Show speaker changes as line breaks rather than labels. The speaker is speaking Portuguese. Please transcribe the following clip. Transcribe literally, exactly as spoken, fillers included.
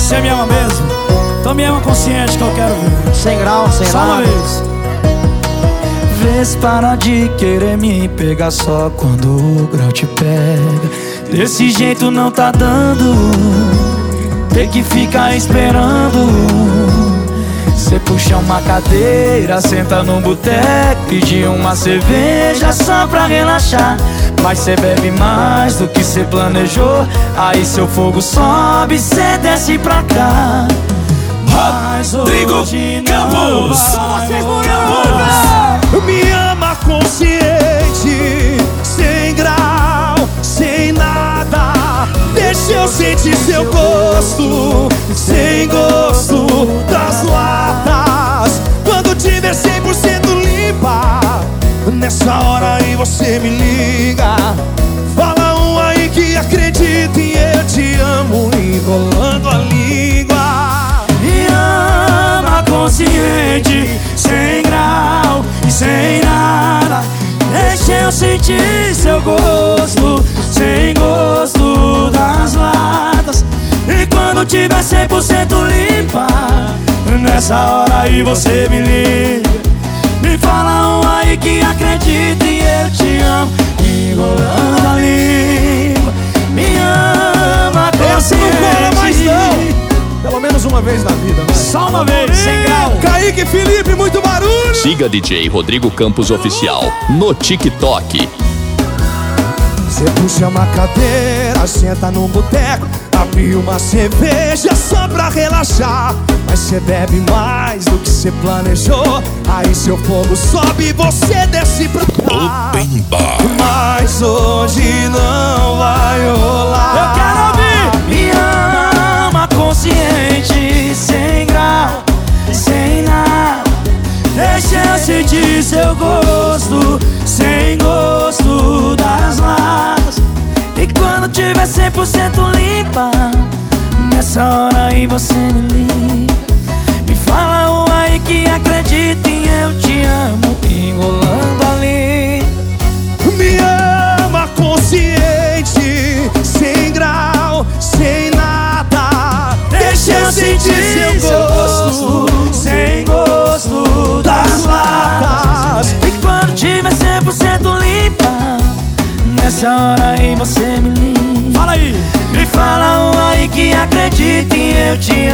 Você me ama mesmo? Então me ama consciente que eu quero ver.
Sem grau, sem
Só uma
nada.
vez. Vês para de querer me pegar só quando o grau te pega. Desse jeito não tá dando, tem que ficar esperando. Cê puxa uma cadeira, senta num boteco, pedir uma cerveja só pra relaxar. Mas cê bebe mais do que cê planejou, aí seu fogo sobe, cê desce pra cá. Mas
Rodrigo
hoje
Campos.
não
Me ama consciente, sem grau, sem nada. Deixa eu sentir seu gosto, sem gosto das latas. Quando tiver cem por cento limpa, nessa hora aí você me liga. Fala um aí que acredita em eu te amo, enrolando a língua.
Me ama consciente, sem grau e sem nada. Deixa eu sentir seu gosto, sem gosto das latas. E quando tiver cem por cento limpa, nessa hora aí você me liga. Me fala um aí que acredita e eu te amo, enrolando a língua. Me ama
Essa não cola mais
consciente.
não. Pelo menos uma vez na vida, vai.
Só uma vez, sem grau.
Kaique Felipe, muito barulho.
Siga D J Rodrigo Campos Oficial no TikTok.
Cê puxa uma cadeira, senta num boteco, abre uma cerveja só pra relaxar. Mas cê bebe mais do que cê planejou, aí seu fogo sobe e você desce pra cá.
Open Bar.
Mas hoje não vai rolar.
Eu quero ouvir. Me ama consciente, sem grau, sem nada. Deixa eu sentir seu gosto, sem gosto das latas. E quando tiver cem por cento limpa, nessa hora aí você me liga. Me fala um aí que acredita em eu te amo, enrolando a língua.
Me ama consciente, sem grau, sem nada. Deixa eu sentir seu gosto,
sem gosto das latas. E quando tiver cem por cento limpa, nessa hora aí você me liga. Fala aí. Me fala um aí que acredita em eu te